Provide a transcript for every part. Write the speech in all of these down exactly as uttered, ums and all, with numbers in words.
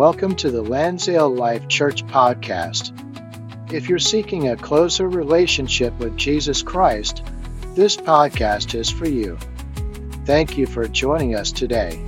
Welcome to the Lansdale Life Church podcast. If you're seeking a closer relationship with Jesus Christ, this podcast is for you. Thank you for joining us today.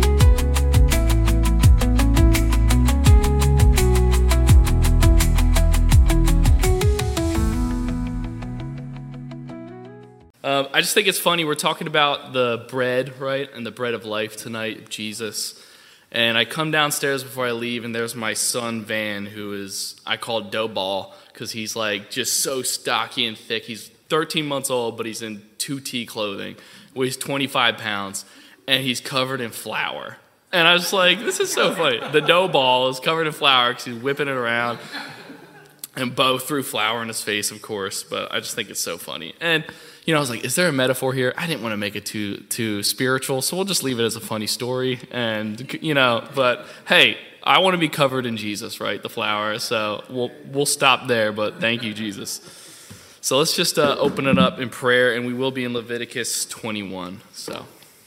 Um, I just think it's funny. We're talking about the bread, right? And the bread of life tonight, Jesus. And I come downstairs before I leave, and there's my son, Van, who is, I call dough ball, because he's like just so stocky and thick. He's thirteen months old, but he's in two T clothing, weighs twenty-five pounds, and he's covered in flour. And I was like, this is so funny. The dough ball is covered in flour because he's whipping it around. And Bo threw flour in his face, of course, but I just think it's so funny. And, you know, I was like, is there a metaphor here? I didn't want to make it too too spiritual, so we'll just leave it as a funny story. And, you know, but, hey, I want to be covered in Jesus, right, the flour. So we'll, we'll stop there, but thank you, Jesus. So let's just uh, open it up in prayer, and we will be in Leviticus twenty-one. So,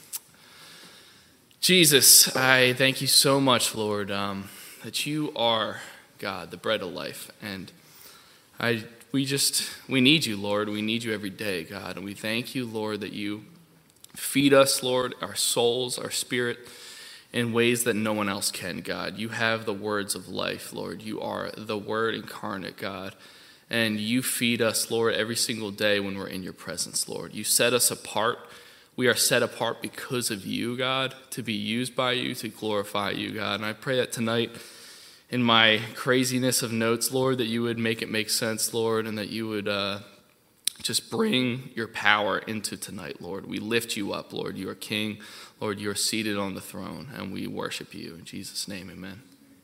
Jesus, I thank you so much, Lord, um, that you are, God, the bread of life. And I, we just, we need you, Lord. We need you every day, God. And we thank you, Lord, that you feed us, Lord, our souls, our spirit, in ways that no one else can, God. You have the words of life, Lord. You are the Word incarnate, God. And you feed us, Lord, every single day when we're in your presence, Lord. You set us apart. We are set apart because of you, God, to be used by you, to glorify you, God. And I pray that tonight, in my craziness of notes, Lord, that you would make it make sense, Lord, and that you would uh, just bring your power into tonight, Lord. We lift you up, Lord. You are King. Lord, you are seated on the throne, and we worship you. In Jesus' name, amen.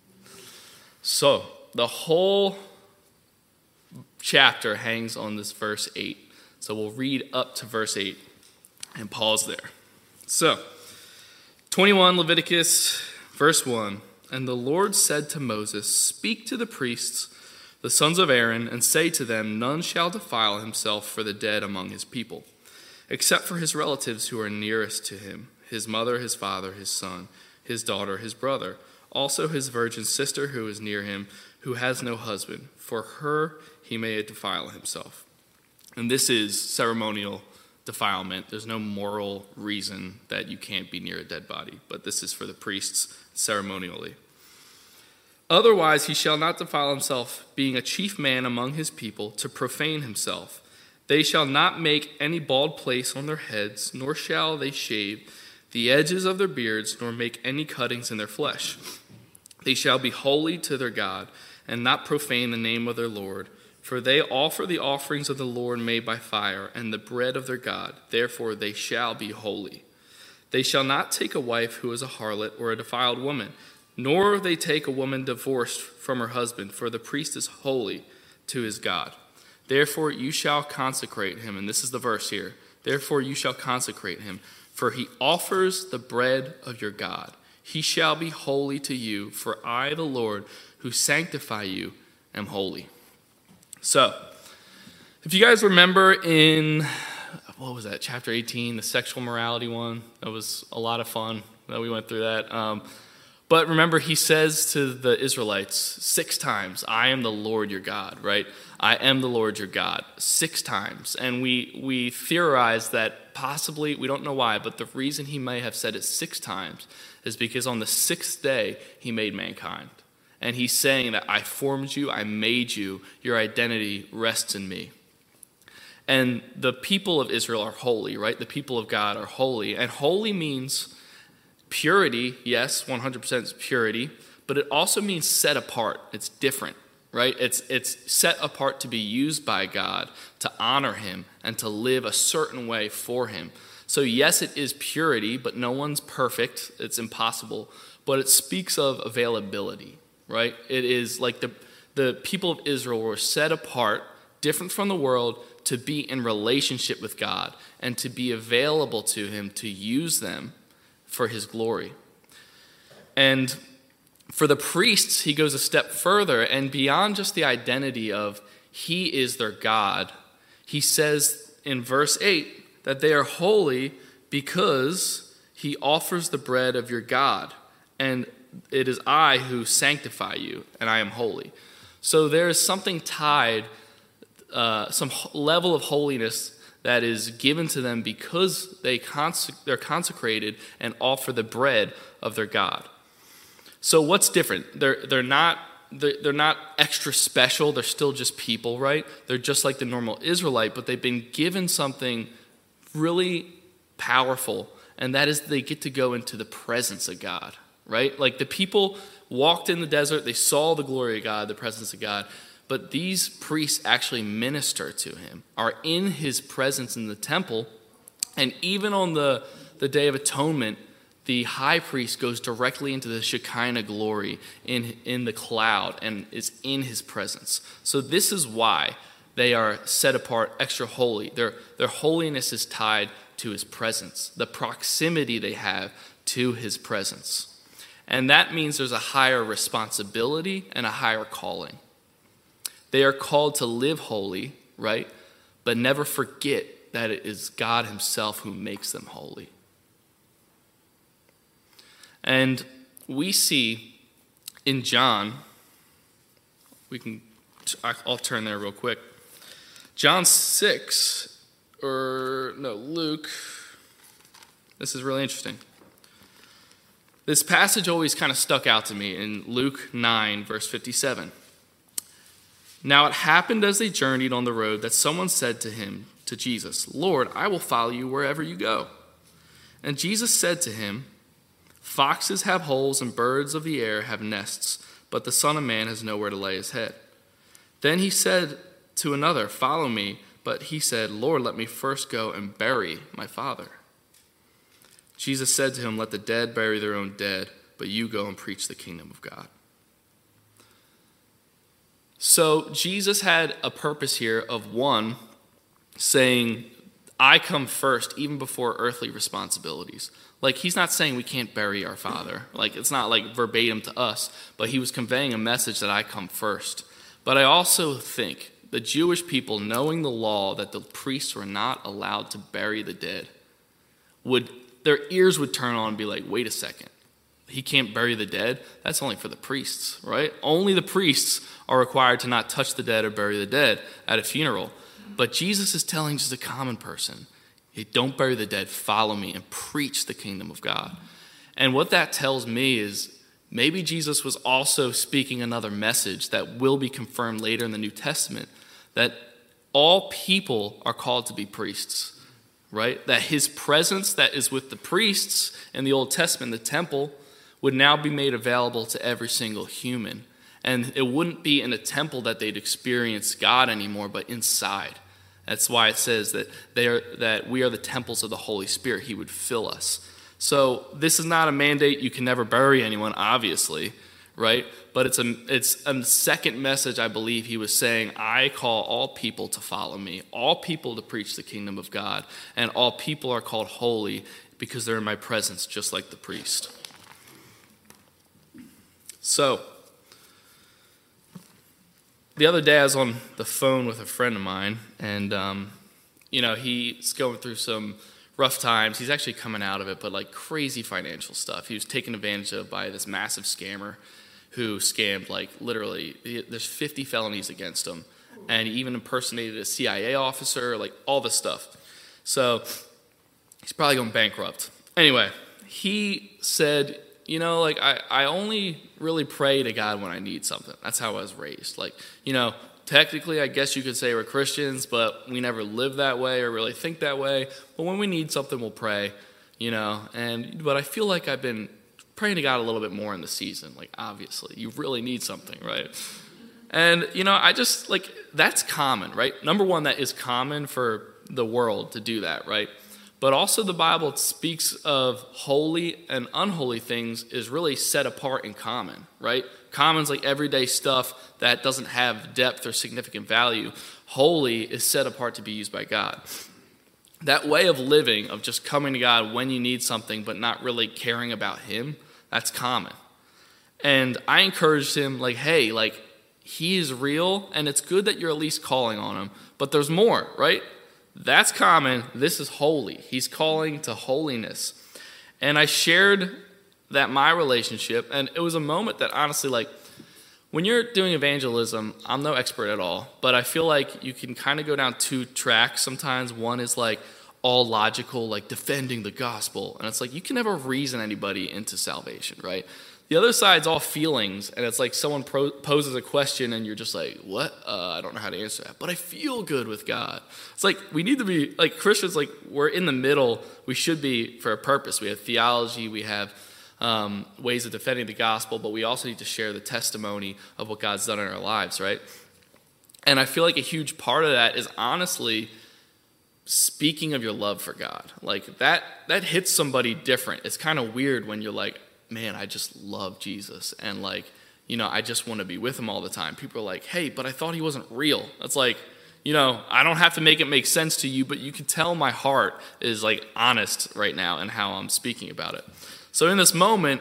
So, the whole chapter hangs on this verse eight. So we'll read up to verse eight and pause there. So, twenty-one, Leviticus, verse one. And the Lord said to Moses, speak to the priests, the sons of Aaron, and say to them, none shall defile himself for the dead among his people, except for his relatives who are nearest to him, his mother, his father, his son, his daughter, his brother, also his virgin sister who is near him, who has no husband. For her he may defile himself. And this is ceremonial defilement. There's no moral reason that you can't be near a dead body, but this is for the priests ceremonially. Otherwise he shall not defile himself, being a chief man among his people, to profane himself. They shall not make any bald place on their heads, nor shall they shave the edges of their beards, nor make any cuttings in their flesh. They shall be holy to their God, and not profane the name of their Lord. For they offer the offerings of the Lord made by fire, and the bread of their God. Therefore they shall be holy. They shall not take a wife who is a harlot or a defiled woman, nor they take a woman divorced from her husband, for the priest is holy to his God. Therefore you shall consecrate him, and this is the verse here. Therefore you shall consecrate him, for he offers the bread of your God. He shall be holy to you, for I, the Lord, who sanctify you, am holy. So, if you guys remember in, what was that, chapter eighteen, the sexual morality one, that was a lot of fun that we went through that. Um, but remember, he says to the Israelites six times, I am the Lord your God, right? I am the Lord your God, six times. And we, we theorize that possibly, we don't know why, but the reason he may have said it six times is because on the sixth day, he made mankind. And he's saying that I formed you, I made you, your identity rests in me. And the people of Israel are holy, right? The people of God are holy. And holy means purity, yes, one hundred percent purity, but it also means set apart. It's different, right? It's, it's set apart to be used by God, to honor him, and to live a certain way for him. So yes, it is purity, but no one's perfect. It's impossible. But it speaks of availability. Right? It is like the, the people of Israel were set apart, different from the world, to be in relationship with God and to be available to him to use them for his glory. And for the priests, he goes a step further, and beyond just the identity of he is their God, he says in verse eight that they are holy because he offers the bread of your God. And it is I who sanctify you, and I am holy. So there is something tied, uh, some level of holiness that is given to them because they consec- they're consecrated and offer the bread of their God. So what's different? They're they're not they're, they're not extra special. They're still just people, right? They're just like the normal Israelite, but they've been given something really powerful, and that is they get to go into the presence of God, right? Like the people walked in the desert, they saw the glory of God, the presence of God, but these priests actually minister to him, are in his presence in the temple, and even on the, the Day of Atonement, the high priest goes directly into the Shekinah glory in, in the cloud and is in his presence. So this is why they are set apart, extra holy. Their, their holiness is tied to his presence, the proximity they have to his presence. And that means there's a higher responsibility and a higher calling. They are called to live holy, right? But never forget that it is God himself who makes them holy. And we see in John, we can, I'll turn there real quick. John six, or no, Luke. This is really interesting. This passage always kind of stuck out to me in Luke nine, verse fifty-seven. Now it happened as they journeyed on the road that someone said to him, to Jesus, Lord, I will follow you wherever you go. And Jesus said to him, foxes have holes and birds of the air have nests, but the Son of Man has nowhere to lay his head. Then he said to another, follow me. But he said, Lord, let me first go and bury my father. Jesus said to him, let the dead bury their own dead, but you go and preach the kingdom of God. So Jesus had a purpose here of, one, saying, I come first even before earthly responsibilities. Like, he's not saying we can't bury our father. Like, it's not like verbatim to us, but he was conveying a message that I come first. But I also think the Jewish people, knowing the law that the priests were not allowed to bury the dead, would their ears would turn on and be like, wait a second. He can't bury the dead? That's only for the priests, right? Only the priests are required to not touch the dead or bury the dead at a funeral. But Jesus is telling just a common person, hey, don't bury the dead, follow me and preach the kingdom of God. And what that tells me is maybe Jesus was also speaking another message that will be confirmed later in the New Testament, that all people are called to be priests. Right? That his presence that is with the priests in the Old Testament, the temple, would now be made available to every single human. And it wouldn't be in a temple that they'd experience God anymore, but inside. That's why it says that they are that we are the temples of the Holy Spirit. He would fill us. So this is not a mandate. You can never bury anyone, obviously, right? But it's a it's a second message. I believe he was saying, I call all people to follow me, all people to preach the kingdom of God, and all people are called holy because they're in my presence, just like the priest. So the other day I was on the phone with a friend of mine, and um, you know, he's going through some rough times. He's actually coming out of it, but like crazy financial stuff. He was taken advantage of by this massive scammer who scammed, like, literally, there's fifty felonies against him. And he even impersonated a C I A officer, like, all this stuff. So he's probably going bankrupt. Anyway, he said, you know, like, I, I only really pray to God when I need something. That's how I was raised. Like, you know, technically, I guess you could say we're Christians, but we never live that way or really think that way. But when we need something, we'll pray, you know. And but I feel like I've been praying to God a little bit more in the season. Like, obviously, you really need something, right? And, you know, I just, like, that's common, right? Number one, that is common for the world to do that, right? But also the Bible speaks of holy and unholy things is really set apart in common, right? Common's like everyday stuff that doesn't have depth or significant value. Holy is set apart to be used by God. That way of living, of just coming to God when you need something but not really caring about him, that's common. And I encouraged him, like, hey, like, he is real, and it's good that you're at least calling on him. But there's more, right? That's common. This is holy. He's calling to holiness. And I shared that my relationship, and it was a moment that honestly, like, when you're doing evangelism, I'm no expert at all, but I feel like you can kind of go down two tracks sometimes. One is like all logical, like defending the gospel, and it's like you can never reason anybody into salvation, right? The other side's all feelings, and it's like someone pro- poses a question, and you're just like, what? Uh, I don't know how to answer that, but I feel good with God. It's like we need to be, like Christians, like we're in the middle. We should be for a purpose. We have theology, we have um, ways of defending the gospel, but we also need to share the testimony of what God's done in our lives, right? And I feel like a huge part of that is honestly speaking of your love for God. Like that, that hits somebody different. It's kind of weird when you're like, man, I just love Jesus, and like, you know, I just want to be with him all the time. People are like, hey, but I thought he wasn't real. It's like, you know, I don't have to make it make sense to you, but you can tell my heart is like honest right now in how I'm speaking about it. So in this moment,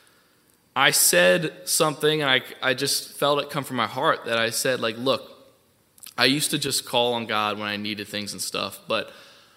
I said something, and I, I just felt it come from my heart that I said, like, look, I used to just call on God when I needed things and stuff, but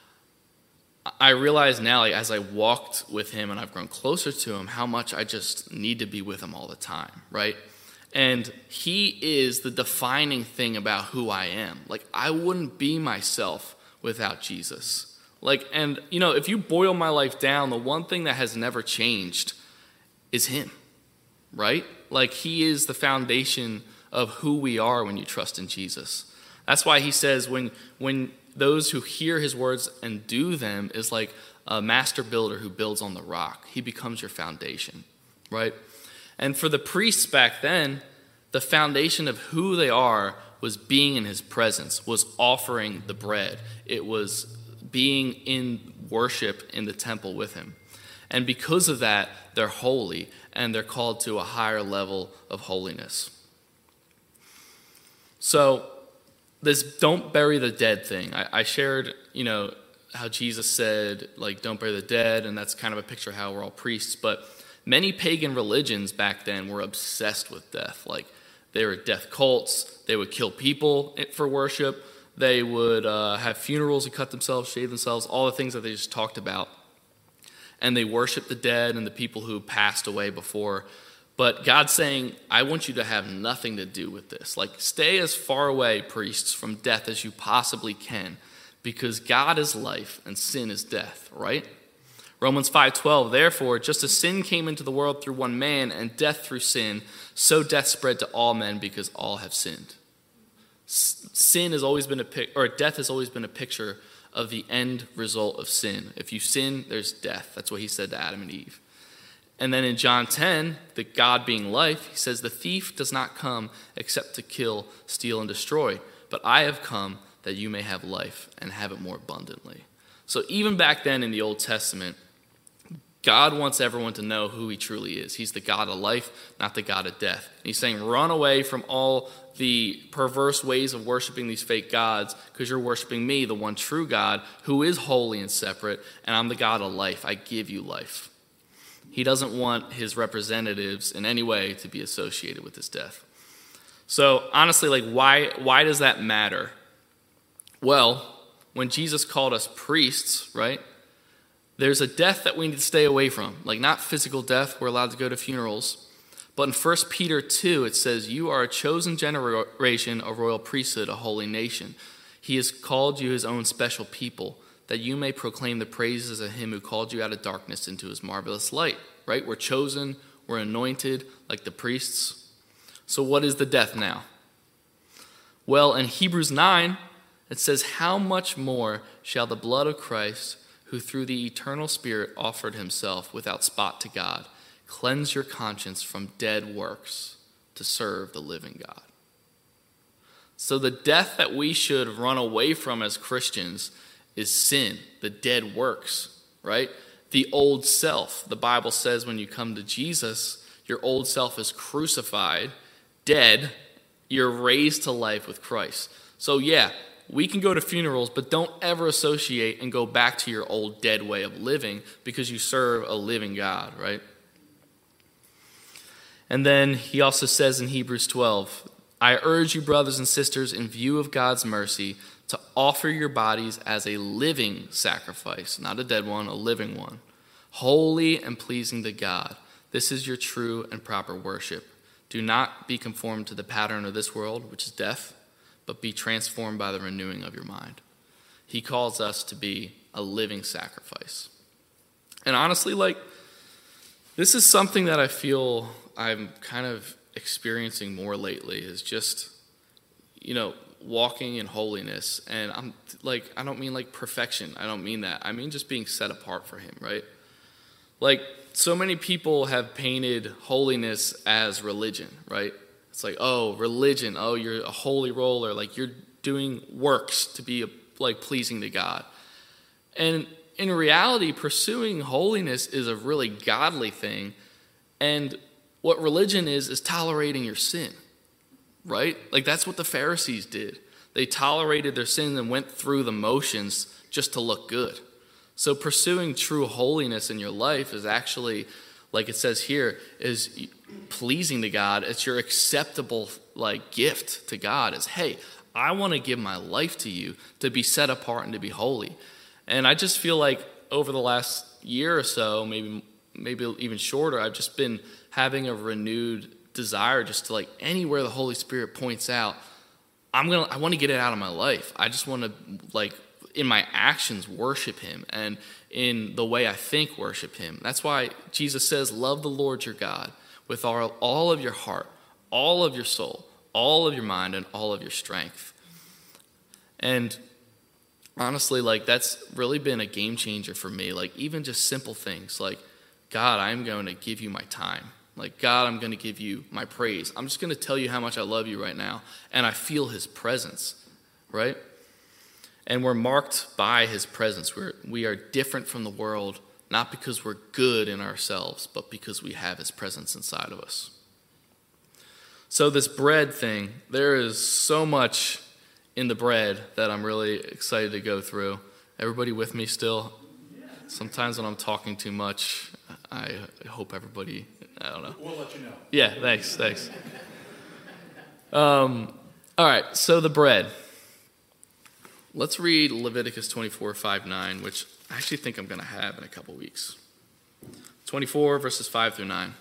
I realize now, like, as I walked with him and I've grown closer to him, how much I just need to be with him all the time, right? And he is the defining thing about who I am. Like, I wouldn't be myself without Jesus. Like, and, you know, if you boil my life down, the one thing that has never changed is him, right? Like, he is the foundation of who we are when you trust in Jesus. That's why he says when when those who hear his words and do them is like a master builder who builds on the rock. He becomes your foundation, right? And for the priests back then, the foundation of who they are was being in his presence, was offering the bread. It was being in worship in the temple with him. And because of that, they're holy, and they're called to a higher level of holiness. So this don't bury the dead thing. I, I shared, you know, how Jesus said, like, don't bury the dead, and that's kind of a picture of how we're all priests. But many pagan religions back then were obsessed with death. Like, they were death cults. They would kill people for worship. They would uh, have funerals and cut themselves, shave themselves, all the things that they just talked about. And they worshiped the dead and the people who passed away before. But God's saying, I want you to have nothing to do with this. Like, stay as far away, priests, from death as you possibly can, because God is life and sin is death, right? Romans five twelve, therefore, just as sin came into the world through one man and death through sin, so death spread to all men because all have sinned. Sin has always been a pic- or death has always been a picture of the end result of sin. If you sin, there's death. That's what he said to Adam and Eve. And then in John ten, the God being life, he says, the thief does not come except to kill, steal, and destroy. But I have come that you may have life and have it more abundantly. So even back then in the Old Testament, God wants everyone to know who he truly is. He's the God of life, not the God of death. And he's saying, run away from all the perverse ways of worshiping these fake gods, because you're worshiping me, the one true God, who is holy and separate, and I'm the God of life. I give you life. He doesn't want his representatives in any way to be associated with his death. So honestly, like, why, why does that matter? Well, when Jesus called us priests, right, there's a death that we need to stay away from. Like, not physical death. We're allowed to go to funerals. But in First Peter two, it says, you are a chosen generation, a royal priesthood, a holy nation. He has called you his own special people, that you may proclaim the praises of him who called you out of darkness into his marvelous light, right? We're chosen, we're anointed like the priests. So what is the death now? Well, in Hebrews nine, it says, how much more shall the blood of Christ, who through the eternal Spirit offered himself without spot to God, cleanse your conscience from dead works to serve the living God? So the death that we should run away from as Christians is sin, the dead works, right? The old self. The Bible says when you come to Jesus, your old self is crucified, dead, you're raised to life with Christ. So yeah, we can go to funerals, but don't ever associate and go back to your old dead way of living, because you serve a living God, right? And then he also says in Hebrews twelve, I urge you, brothers and sisters, in view of God's mercy, to offer your bodies as a living sacrifice, not a dead one, a living one, holy and pleasing to God. This is your true and proper worship. Do not be conformed to the pattern of this world, which is death, but be transformed by the renewing of your mind. He calls us to be a living sacrifice. And honestly, like, this is something that I feel I'm kind of experiencing more lately, is just, you know, walking in holiness. And I'm like, I don't mean like perfection. I don't mean that. I mean just being set apart for him, right? Like, so many people have painted holiness as religion, right? It's like, oh, religion, oh, you're a holy roller, like you're doing works to be like pleasing to God. And in reality, pursuing holiness is a really godly thing. And what religion is, is tolerating your sin, right? Like that's what the Pharisees did. They tolerated their sin and went through the motions just to look good. So pursuing true holiness in your life is actually, like it says here, is pleasing to God. It's your acceptable like gift to God is, hey, I want to give my life to you to be set apart and to be holy. And I just feel like over the last year or so, maybe maybe even shorter, I've just been having a renewed desire just to like anywhere the Holy Spirit points out, I'm gonna I want to get it out of my life. I just want to like in my actions worship him, and in the way I think worship him. That's why Jesus says, love the Lord your God with all, all of your heart, all of your soul, all of your mind, and all of your strength. And honestly, like that's really been a game changer for me. Like even just simple things like, God, I'm going to give you my time. Like, God, I'm going to give you my praise. I'm just going to tell you how much I love you right now. And I feel his presence, right? And we're marked by his presence. We're, we are different from the world, not because we're good in ourselves, but because we have his presence inside of us. So this bread thing, there is so much in the bread that I'm really excited to go through. Everybody with me still? Sometimes when I'm talking too much, I hope everybody, I don't know. We'll let you know. Yeah, thanks, thanks. Um, all right, so the bread. Let's read Leviticus twenty-four, five, nine, which I actually think I'm going to have in a couple weeks. twenty-four, verses five through nine.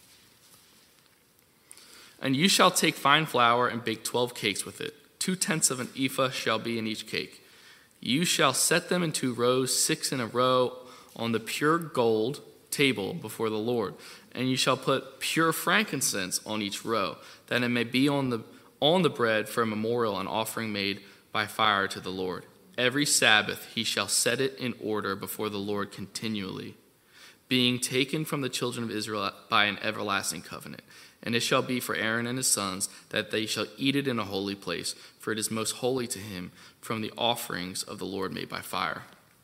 And you shall take fine flour and bake twelve cakes with it. Two-tenths of an ephah shall be in each cake. You shall set them in two rows, six in a row, on the pure gold table before the Lord. And you shall put pure frankincense on each row, that it may be on the on the bread for a memorial, an offering made by fire to the Lord. Every Sabbath he shall set it in order before the Lord continually, being taken from the children of Israel by an everlasting covenant. And it shall be for Aaron and his sons, that they shall eat it in a holy place, for it is most holy to him, from the offerings of the Lord made by fire.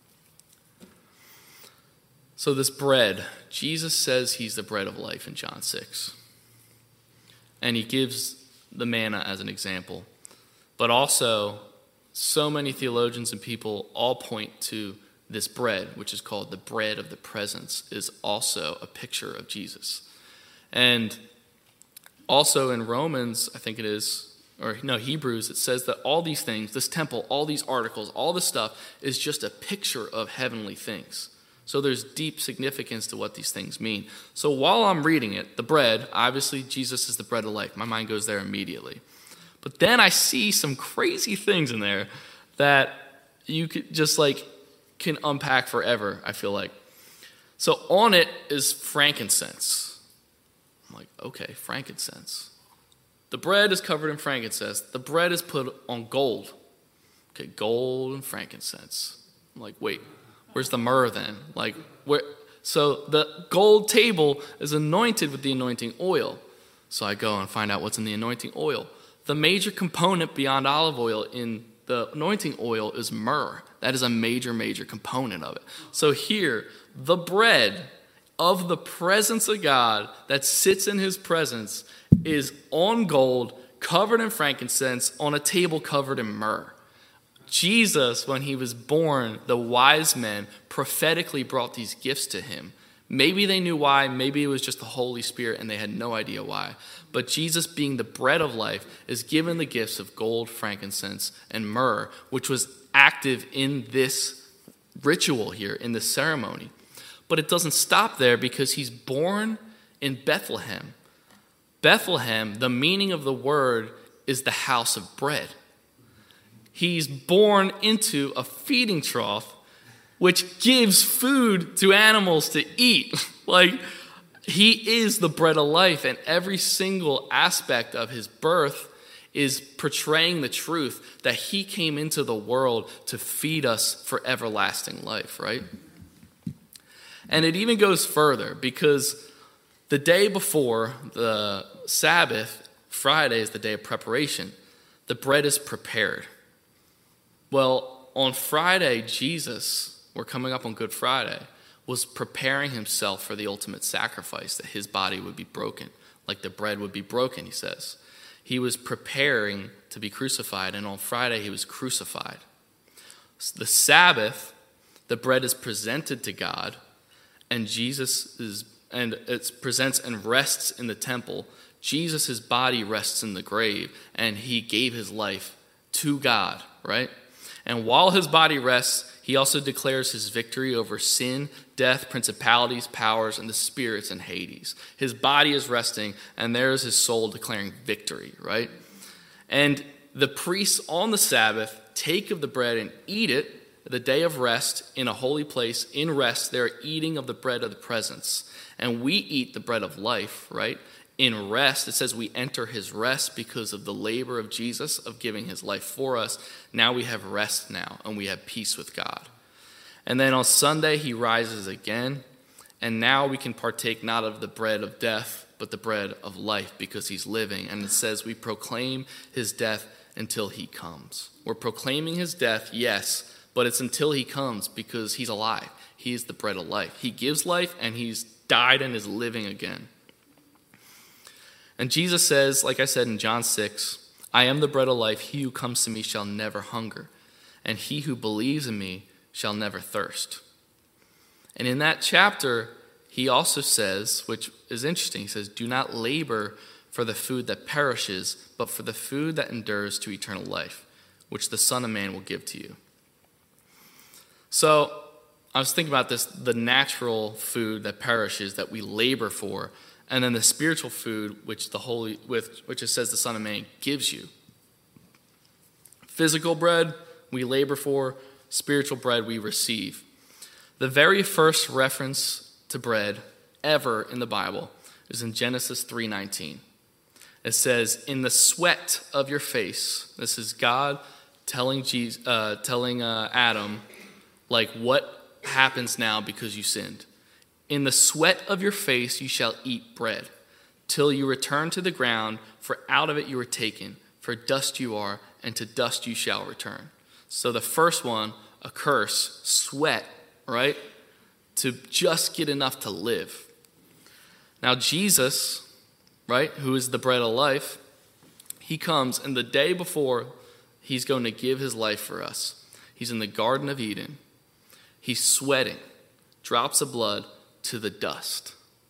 So this bread, Jesus says he's the bread of life in John six. And he gives the manna as an example. But also, so many theologians and people all point to this bread, which is called the bread of the presence, is also a picture of Jesus. And also in Romans, I think it is, or no, Hebrews, it says that all these things, this temple, all these articles, all this stuff is just a picture of heavenly things. So there's deep significance to what these things mean. So while I'm reading it, the bread, obviously Jesus is the bread of life. My mind goes there immediately. But then I see some crazy things in there that you could just like can unpack forever, I feel like. So on it is frankincense. I'm like, okay, frankincense. The bread is covered in frankincense. The bread is put on gold. Okay, gold and frankincense. I'm like, wait, where's the myrrh then? Like, where? So the gold table is anointed with the anointing oil. So I go and find out what's in the anointing oil. The major component beyond olive oil in the anointing oil is myrrh. That is a major, major component of it. So here, the bread of the presence of God that sits in his presence is on gold, covered in frankincense, on a table covered in myrrh. Jesus, when he was born, the wise men prophetically brought these gifts to him. Maybe they knew why, maybe it was just the Holy Spirit and they had no idea why. But Jesus, being the bread of life, is given the gifts of gold, frankincense, and myrrh, which was active in this ritual here, in this ceremony. But it doesn't stop there, because he's born in Bethlehem. Bethlehem, the meaning of the word is the house of bread. He's born into a feeding trough, which gives food to animals to eat. Like, he is the bread of life, and every single aspect of his birth is portraying the truth that he came into the world to feed us for everlasting life, right? And it even goes further, because the day before the Sabbath, Friday is the day of preparation. The bread is prepared. Well, on Friday, Jesus, we're coming up on Good Friday, was preparing himself for the ultimate sacrifice, that his body would be broken, like the bread would be broken, he says. He was preparing to be crucified, and on Friday he was crucified. The Sabbath, the bread is presented to God, and Jesus is, and it presents and rests in the temple. Jesus' body rests in the grave, and he gave his life to God, right? And while his body rests, he also declares his victory over sin, death, principalities, powers, and the spirits in Hades. His body is resting, and there is his soul declaring victory, right? And the priests on the Sabbath take of the bread and eat it, the day of rest, in a holy place. In rest, they're eating of the bread of the presence. And we eat the bread of life, right? In rest, it says we enter his rest because of the labor of Jesus, of giving his life for us. Now we have rest now, and we have peace with God. And then on Sunday, he rises again, and now we can partake not of the bread of death, but the bread of life, because he's living. And it says we proclaim his death until he comes. We're proclaiming his death, yes, but it's until he comes, because he's alive. He is the bread of life. He gives life, and he's died and is living again. And Jesus says, like I said in John six, I am the bread of life. He who comes to me shall never hunger, and he who believes in me shall never thirst. And in that chapter, he also says, which is interesting, he says, do not labor for the food that perishes, but for the food that endures to eternal life, which the Son of Man will give to you. So I was thinking about this, the natural food that perishes that we labor for, and then the spiritual food which the Holy, with which it says the Son of Man gives you. Physical bread we labor for, spiritual bread we receive. The very first reference to bread ever in the Bible is in Genesis three nineteen. It says, in the sweat of your face, this is God telling Jesus, uh, telling uh, Adam, like, what happens now because you sinned. In the sweat of your face you shall eat bread, till you return to the ground, for out of it you were taken. For dust you are, and to dust you shall return. So the first one, a curse, sweat, right? To just get enough to live. Now Jesus, right, who is the bread of life, he comes, and the day before he's going to give his life for us, he's in the Garden of Eden. He's sweating, drops of blood, to the dust,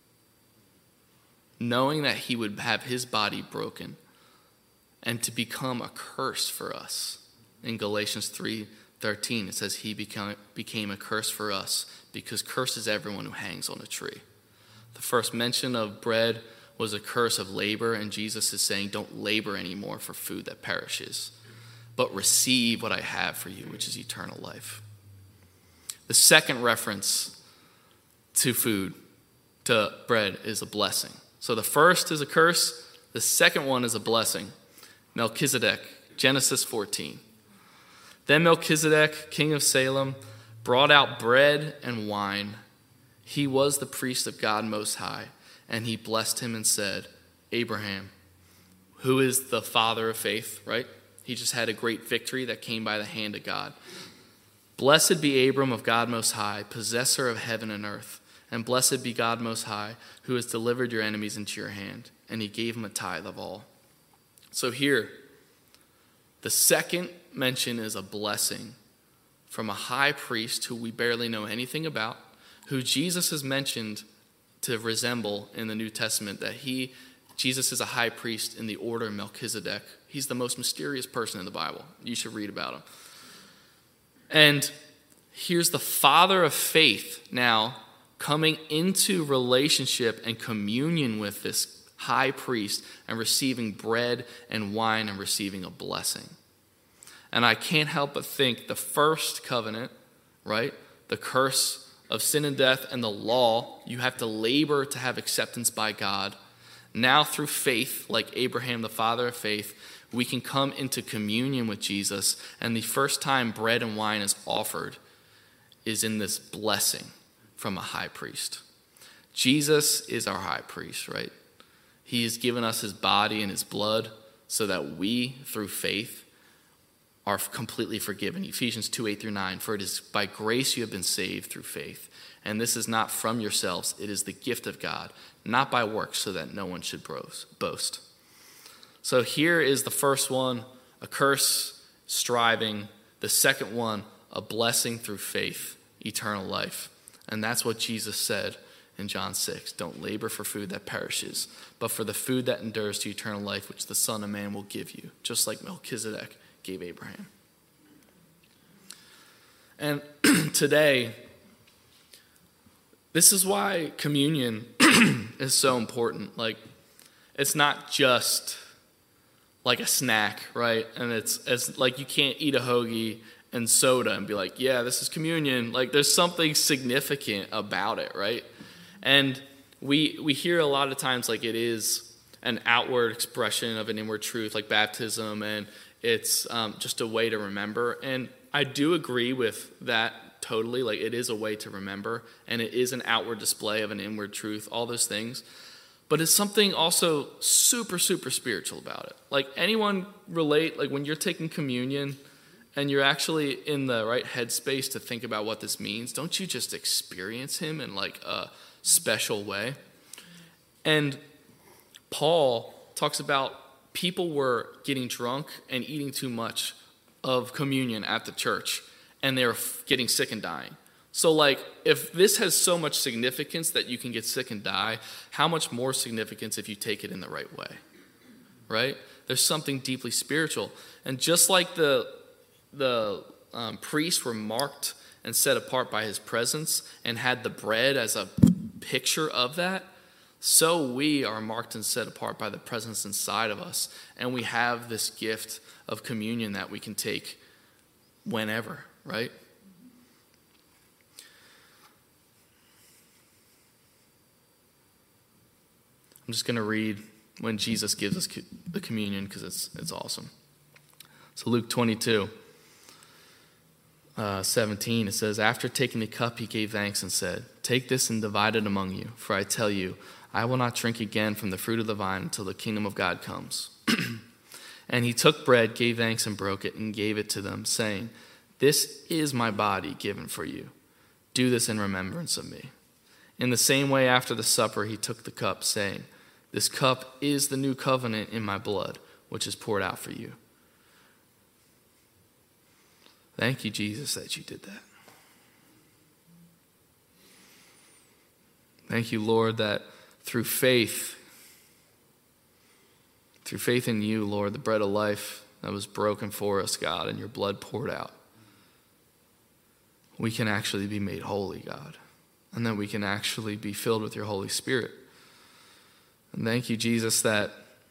knowing that he would have his body broken and to become a curse for us. In Galatians three thirteen, it says he became, became a curse for us, because curses everyone who hangs on a tree. The first mention of bread was a curse of labor, and Jesus is saying, don't labor anymore for food that perishes, but receive what I have for you, which is eternal life. The second reference to food, to bread, is a blessing. So the first is a curse. The second one is a blessing. Melchizedek, Genesis fourteen. Then Melchizedek, king of Salem, brought out bread and wine. He was the priest of God Most High, and he blessed him and said, Abraham, who is the father of faith, right? He just had a great victory that came by the hand of God. Blessed be Abram of God Most High, possessor of heaven and earth. And blessed be God Most High, who has delivered your enemies into your hand. And he gave him a tithe of all. So here, the second mention is a blessing from a high priest who we barely know anything about, who Jesus has mentioned to resemble in the New Testament, that he, Jesus is a high priest in the order of Melchizedek. He's the most mysterious person in the Bible. You should read about him. And here's the father of faith now coming into relationship and communion with this high priest and receiving bread and wine and receiving a blessing. And I can't help but think the first covenant, right, the curse of sin and death and the law, you have to labor to have acceptance by God. Now through faith, like Abraham, the father of faith, we can come into communion with Jesus, and the first time bread and wine is offered is in this blessing from a high priest. Jesus is our high priest, right? He has given us his body and his blood so that we, through faith, are completely forgiven. Ephesians two, eight through nine, for it is by grace you have been saved through faith. And this is not from yourselves, it is the gift of God, not by works, so that no one should boast. So here is the first one, a curse, striving. The second one, a blessing through faith, eternal life. And that's what Jesus said in John six. Don't labor for food that perishes, but for the food that endures to eternal life, which the Son of Man will give you, just like Melchizedek gave Abraham. And today, this is why communion is so important. Like, it's not just like a snack, right? And it's, it's like you can't eat a hoagie and soda and be like, yeah, this is communion. Like, there's something significant about it, right? And we we hear a lot of times like it is an outward expression of an inward truth, like baptism, and it's um, just a way to remember. And I do agree with that totally. Like, it is a way to remember, and it is an outward display of an inward truth, all those things. But it's something also super, super spiritual about it. Like, anyone relate, like when you're taking communion and you're actually in the right headspace to think about what this means, don't you just experience him in like a special way? And Paul talks about people were getting drunk and eating too much of communion at the church, and they were getting sick and dying. So, like, if this has so much significance that you can get sick and die, how much more significance if you take it in the right way, right? There's something deeply spiritual. And just like the, the um, priests were marked and set apart by his presence and had the bread as a picture of that, so we are marked and set apart by the presence inside of us. And we have this gift of communion that we can take whenever, right? I'm just going to read when Jesus gives us the communion because it's it's awesome. So Luke twenty-two, uh, seventeen, it says, after taking the cup, he gave thanks and said, take this and divide it among you, for I tell you, I will not drink again from the fruit of the vine until the kingdom of God comes. And he took bread, gave thanks, and broke it, and gave it to them, saying, this is my body given for you. Do this in remembrance of me. In the same way, after the supper, he took the cup, saying, this cup is the new covenant in my blood, which is poured out for you. Thank you, Jesus, that you did that. Thank you, Lord, that through faith, through faith in you, Lord, the bread of life that was broken for us, God, and your blood poured out, we can actually be made holy, God, and that we can actually be filled with your Holy Spirit. And thank you, Jesus, that,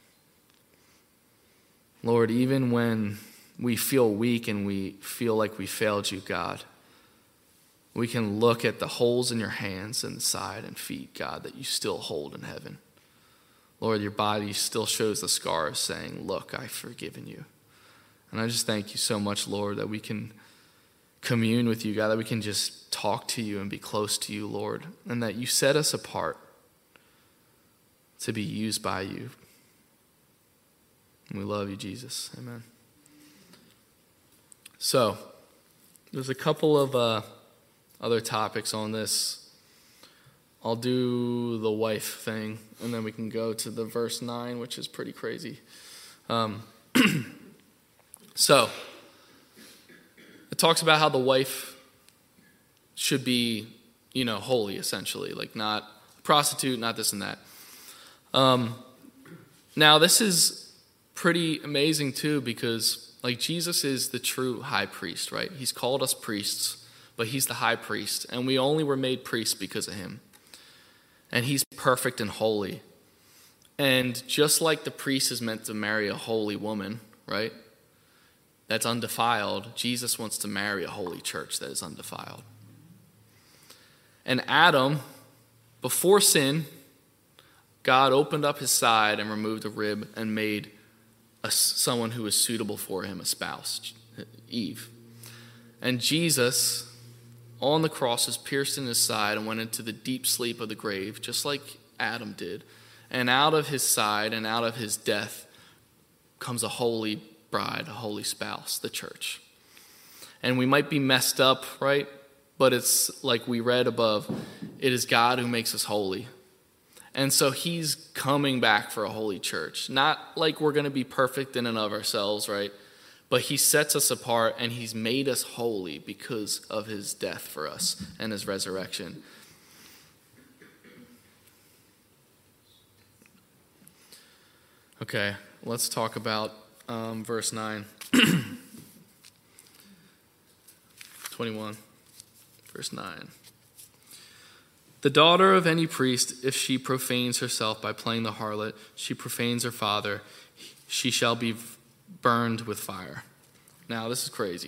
Lord, even when we feel weak and we feel like we failed you, God, we can look at the holes in your hands and side and feet, God, that you still hold in heaven. Lord, your body still shows the scars saying, look, I've forgiven you. And I just thank you so much, Lord, that we can commune with you, God, that we can just talk to you and be close to you, Lord, and that you set us apart to be used by you. And we love you, Jesus. Amen. So, there's a couple of uh, other topics on this. I'll do the wife thing, and then we can go to the verse nine, which is pretty crazy. Um, so, it talks about how the wife should be, you know, holy, essentially. Like, not a prostitute, not this and that. Um, now, this is pretty amazing, too, because, like, Jesus is the true high priest, right? He's called us priests but he's the high priest, and we only were made priests because of him. And he's perfect and holy. And just like the priest is meant to marry a holy woman, right, that's undefiled, Jesus wants to marry a holy church that is undefiled. And Adam, before sin, God opened up his side and removed a rib and made a, someone who was suitable for him, a spouse, Eve. And Jesus, on the cross, was pierced in his side and went into the deep sleep of the grave, just like Adam did. And out of his side and out of his death comes a holy bride, a holy spouse, the church. And we might be messed up, right? But it's like we read above, it is God who makes us holy. And so he's coming back for a holy church. Not like we're going to be perfect in and of ourselves, right? But he sets us apart and he's made us holy because of his death for us and his resurrection. Okay, let's talk about um, verse nine. twenty-one, verse nine. The daughter of any priest, if she profanes herself by playing the harlot, she profanes her father, she shall be burned with fire. Now, this is crazy.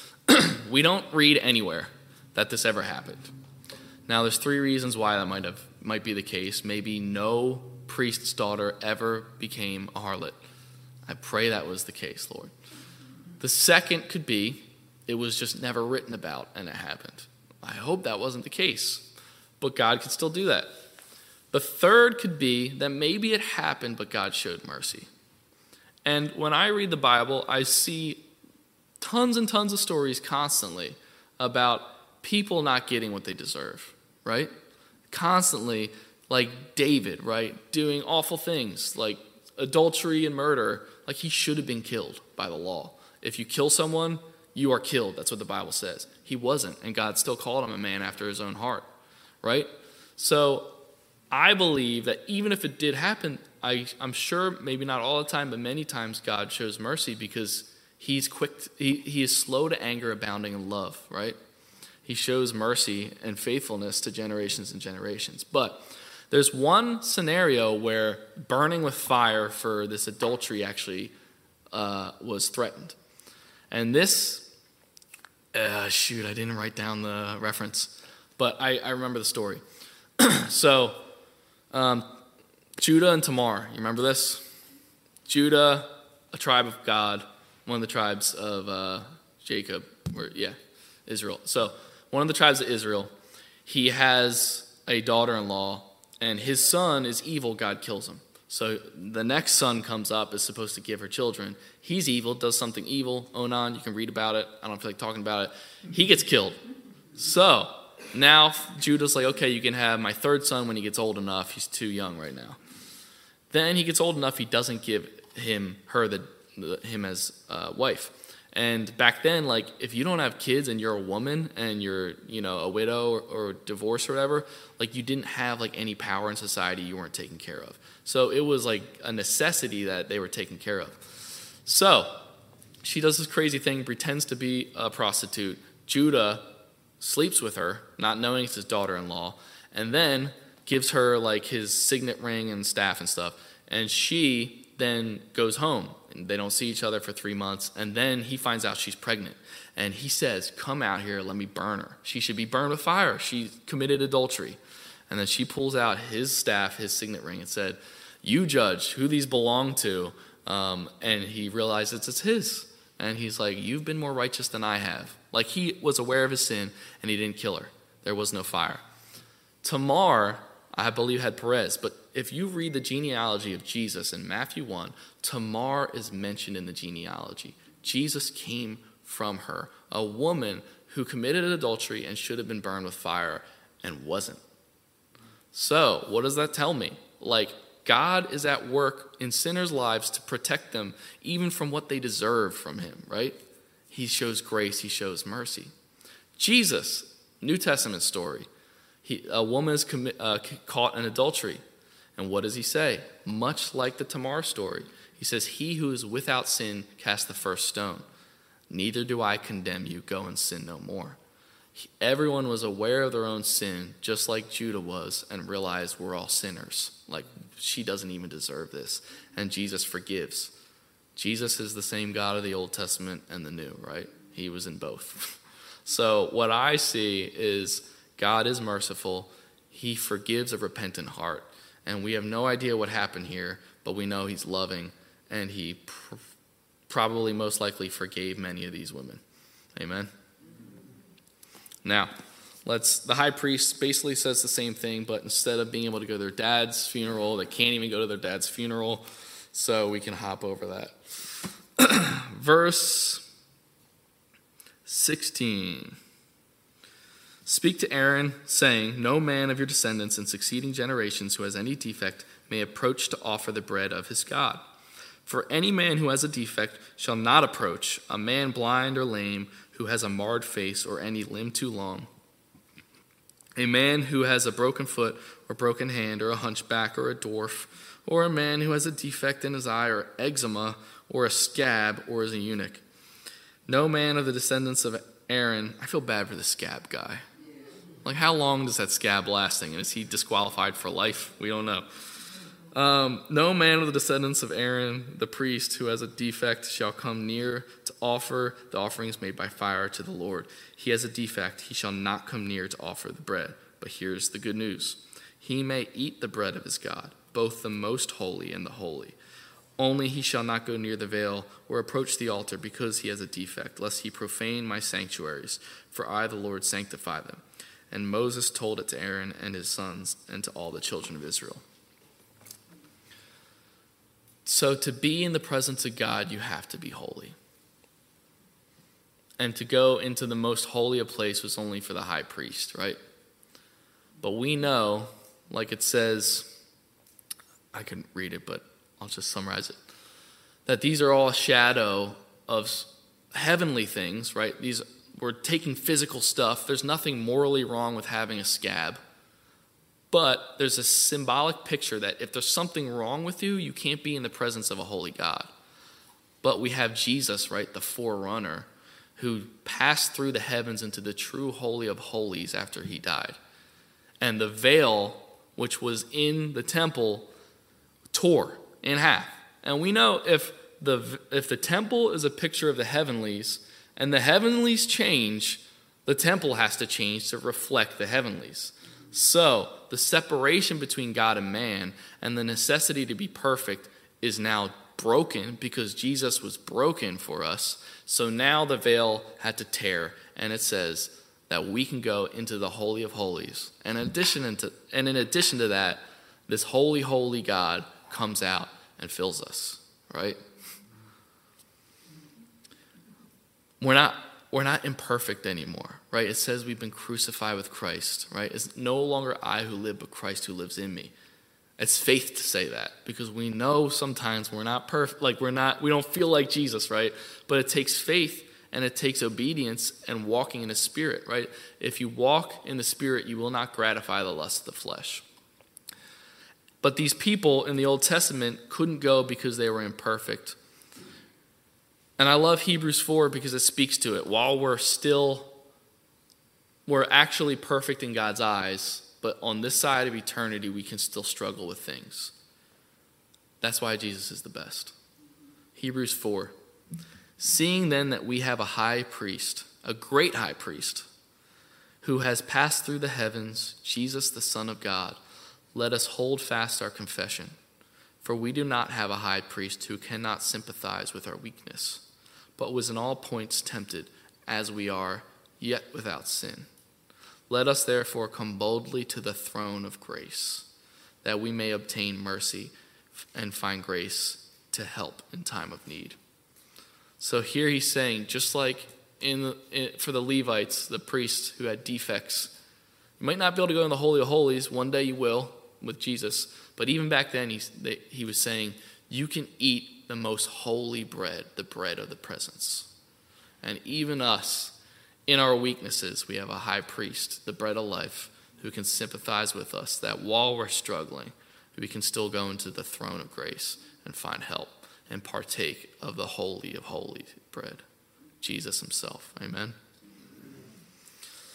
We don't read anywhere that this ever happened. Now, there's three reasons why that might have might be the case. Maybe no priest's daughter ever became a harlot. I pray that was the case, Lord. The second could be it was just never written about and it happened. I hope that wasn't the case. But God could still do that. The third could be that maybe it happened, but God showed mercy. And when I read the Bible, I see tons and tons of stories constantly about people not getting what they deserve, right? Constantly, like David, right? Doing awful things like adultery and murder. Like he should have been killed by the law. If you kill someone, you are killed. That's what the Bible says. He wasn't, and God still called him a man after his own heart. Right? So I believe that even if it did happen, I, I'm sure maybe not all the time, but many times God shows mercy because he's quick, to, he, he is slow to anger, abounding in love, right? He shows mercy and faithfulness to generations and generations. But there's one scenario where burning with fire for this adultery actually uh, was threatened. And this, uh, shoot, I didn't write down the reference. But I, I remember the story. so, um, Judah and Tamar, you remember this? Judah, a tribe of God, one of the tribes of uh, Jacob, or yeah, Israel. So, one of the tribes of Israel, he has a daughter-in-law, and his son is evil, God kills him. So, the next son comes up, is supposed to give her children. He's evil, does something evil. Onan, you can read about it. I don't feel like talking about it. He gets killed. So, now Judah's like, okay, you can have my third son when he gets old enough. He's too young right now. Then he gets old enough, he doesn't give him, her, the, the him as a wife. And back then, like, if you don't have kids and you're a woman and you're, you know, a widow or, or divorced or whatever, like, you didn't have, like, any power in society you weren't taken care of. So it was, like, a necessity that they were taken care of. So she does this crazy thing, pretends to be a prostitute. Judah sleeps with her, not knowing it's his daughter-in-law, and then gives her like his signet ring and staff and stuff. And she then goes home, and they don't see each other for three months. And then he finds out she's pregnant, and he says, "Come out here, let me burn her. She should be burned with fire. She committed adultery." And then she pulls out his staff, his signet ring, and said, "You judge who these belong to." Um, and he realizes it's his. And he's like, "You've been more righteous than I have." Like, he was aware of his sin, and he didn't kill her. There was no fire. Tamar, I believe, had Perez. But if you read the genealogy of Jesus in Matthew one, Tamar is mentioned in the genealogy. Jesus came from her, a woman who committed adultery and should have been burned with fire and wasn't. So, what does that tell me? Like, God is at work in sinners' lives to protect them even from what they deserve from him, right? He shows grace, he shows mercy. Jesus, New Testament story. He, a woman is commi- uh, caught in adultery. And what does he say? Much like the Tamar story. He says, "He who is without sin cast the first stone. Neither do I condemn you. Go and sin no more." Everyone was aware of their own sin, just like Judah was, and realized we're all sinners. Like, she doesn't even deserve this. And Jesus forgives. Jesus is the same God of the Old Testament and the New, right? He was in both. So what I see is God is merciful. He forgives a repentant heart. And we have no idea what happened here, but we know he's loving, and he pr- probably most likely forgave many of these women. Amen? Now, let's. The high priest basically says the same thing, but instead of being able to go to their dad's funeral, they can't even go to their dad's funeral, so we can hop over that. Verse sixteen. Speak to Aaron, saying, no man of your descendants in succeeding generations who has any defect may approach to offer the bread of his God. For any man who has a defect shall not approach, a man blind or lame, who has a marred face or any limb too long, a man who has a broken foot or broken hand or a hunchback or a dwarf, or a man who has a defect in his eye or eczema or a scab or is a eunuch. No man of the descendants of Aaron, I feel bad for the scab guy. Like, how long does that scab lasting? And is he disqualified for life? We don't know. Um, no man of the descendants of Aaron, the priest, who has a defect shall come near to offer the offerings made by fire to the Lord. He has a defect. He shall not come near to offer the bread. But here's the good news. He may eat the bread of his God, both the most holy and the holy. Only he shall not go near the veil or approach the altar because he has a defect, lest he profane my sanctuaries, for I, the Lord, sanctify them. And Moses told it to Aaron and his sons and to all the children of Israel. So to be in the presence of God, you have to be holy. And to go into the most holy of place was only for the high priest, right? But we know, like it says, I couldn't read it, but I'll just summarize it, that these are all a shadow of heavenly things, right? These we're taking physical stuff. There's nothing morally wrong with having a scab. But there's a symbolic picture that if there's something wrong with you, you can't be in the presence of a holy God. But we have Jesus, right, the forerunner, who passed through the heavens into the true holy of holies after he died. And the veil, which was in the temple, tore in half. And we know if the if the temple is a picture of the heavenlies, and the heavenlies change, the temple has to change to reflect the heavenlies. So the separation between God and man and the necessity to be perfect is now broken because Jesus was broken for us. So now the veil had to tear, and it says that we can go into the Holy of Holies. And in addition to, and in addition to that, this holy, holy God comes out and fills us, right? We're not we're not imperfect anymore, right? It says we've been crucified with Christ, right? It's no longer I who live, but Christ who lives in me. It's faith to say that because we know sometimes we're not perfect, like we're not, we don't feel like Jesus, right? But it takes faith and it takes obedience and walking in the Spirit, right? If you walk in the Spirit, you will not gratify the lust of the flesh. But these people in the Old Testament couldn't go because they were imperfect. And I love Hebrews four because it speaks to it. While we're still, we're actually perfect in God's eyes, but on this side of eternity, we can still struggle with things. That's why Jesus is the best. Hebrews four. Seeing then that we have a high priest, a great high priest, who has passed through the heavens, Jesus the Son of God, let us hold fast our confession. For we do not have a high priest who cannot sympathize with our weakness, but was in all points tempted, as we are, yet without sin. Let us therefore come boldly to the throne of grace, that we may obtain mercy and find grace to help in time of need. So here he's saying, just like in, in for the Levites, the priests who had defects, you might not be able to go in the Holy of Holies. One day you will with Jesus. But even back then, he, they, he was saying, you can eat the most holy bread, the bread of the presence. And even us, in our weaknesses, we have a high priest, the bread of life, who can sympathize with us, that while we're struggling, we can still go into the throne of grace and find help and partake of the holy of holy bread, Jesus himself. Amen.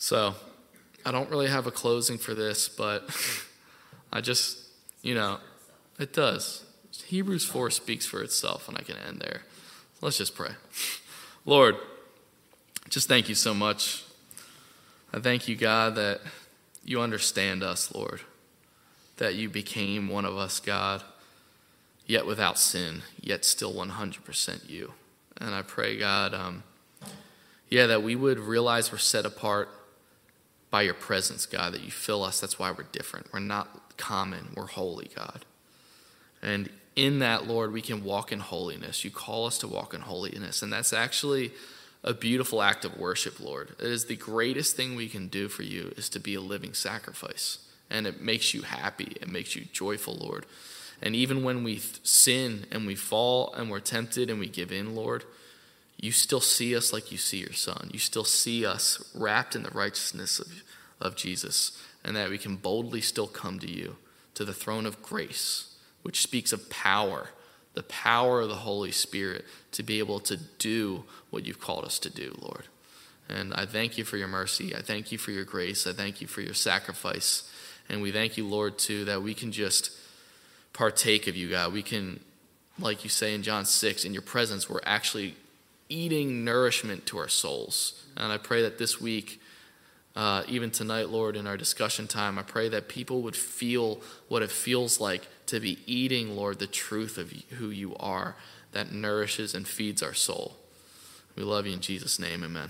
So I don't really have a closing for this, but I just, you know, it does. Hebrews four speaks for itself, and I can end there. Let's just pray. Lord, just thank you so much. I thank you, God, that you understand us, Lord, that you became one of us, God, yet without sin, yet still one hundred percent you. And I pray, God, um, yeah, that we would realize we're set apart by your presence, God, that you fill us. That's why we're different. We're not common. We're holy, God. And in that, Lord, we can walk in holiness. You call us to walk in holiness, and that's actually a beautiful act of worship, Lord. It is the greatest thing we can do for you is to be a living sacrifice, and it makes you happy. It makes you joyful, Lord. And even when we sin and we fall and we're tempted and we give in, Lord, you still see us like you see your son. You still see us wrapped in the righteousness of, of Jesus, and that we can boldly still come to you, to the throne of grace, which speaks of power, the power of the Holy Spirit to be able to do what you've called us to do, Lord. And I thank you for your mercy. I thank you for your grace. I thank you for your sacrifice. And we thank you, Lord, too, that we can just partake of you, God. We can, like you say in John six, in your presence, we're actually eating nourishment to our souls. And I pray that this week, uh, even tonight, Lord, in our discussion time, I pray that people would feel what it feels like to be eating, Lord, the truth of who you are that nourishes and feeds our soul. We love you in Jesus' name, amen.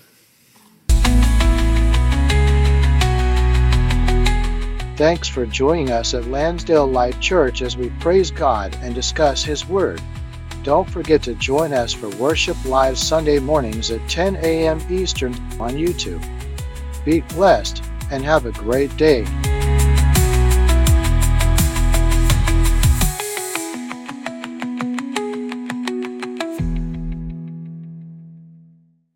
Thanks for joining us at Lansdale Life Church as we praise God and discuss His Word. Don't forget to join us for worship live Sunday mornings at ten a.m. Eastern on YouTube. Be blessed and have a great day.